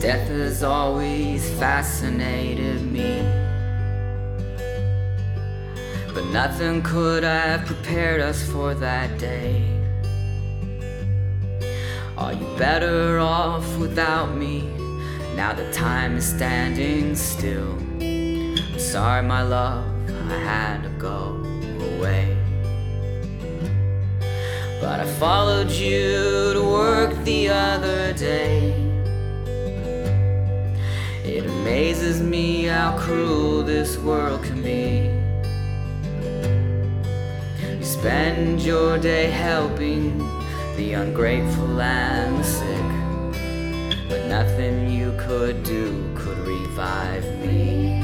Death has always fascinated me, but nothing could have prepared us for that day. Are you better off without me, now that time is standing still? I'm sorry, my love, I had to go away. But I followed you to work the other day. It amazes me how cruel this world can be. You spend your day helping the ungrateful and the sick, but nothing you could do could revive me.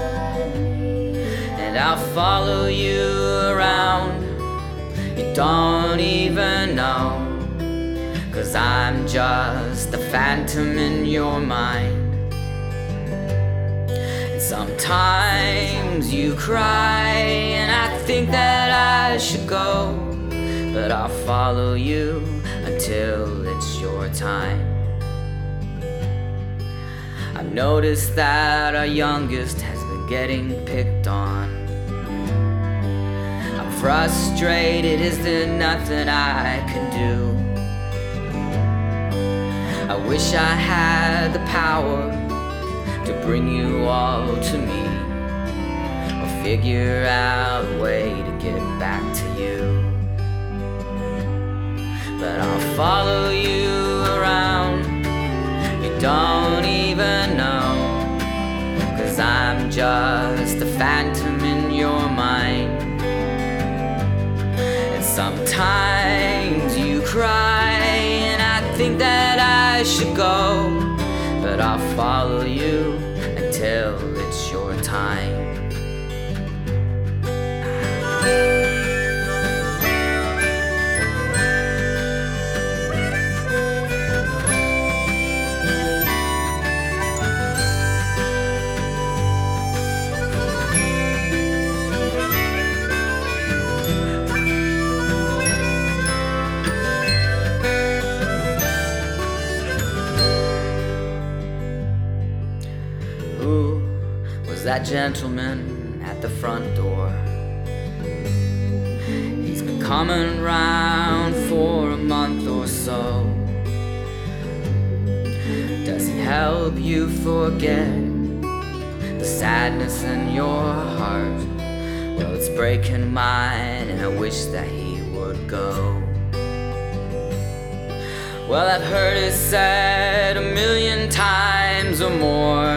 And I'll follow you around, you don't even know, 'cause I'm just a phantom in your mind. Sometimes you cry and I think that I should go, but I'll follow you until it's your time. I've noticed that our youngest has been getting picked on. I'm frustrated, is there nothing I can do? I wish I had the power to bring you all to me, or figure out a way to get back to you. But I'll follow you around, you don't even know, 'cause I'm just a phantom in your mind. And sometimes you cry and I think that I should go, but I'll follow you until it's your time. Who was that gentleman at the front door? He's been coming round for a month or so. Does he help you forget the sadness in your heart? Well, it's breaking mine and I wish that he would go. Well, I've heard it said 1,000,000 times or more,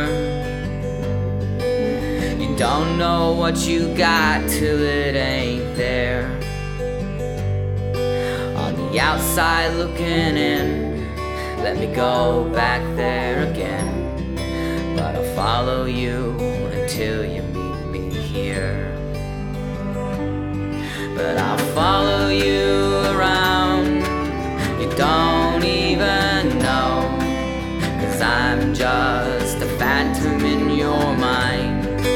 don't know what you got till it ain't there. On the outside looking in, let me go back there again, but I'll follow you until you meet me here. But I'll follow you around, you don't even know, 'cause I'm just a phantom in your mind.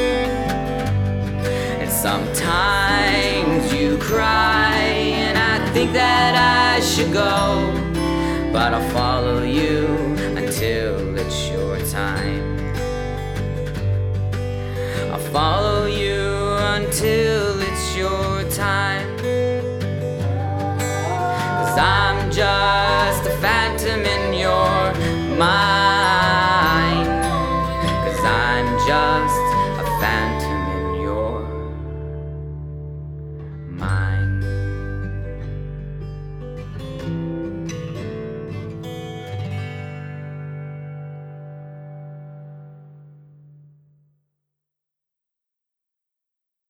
Sometimes you cry and I think that I should go, but I'll follow you until it's your time.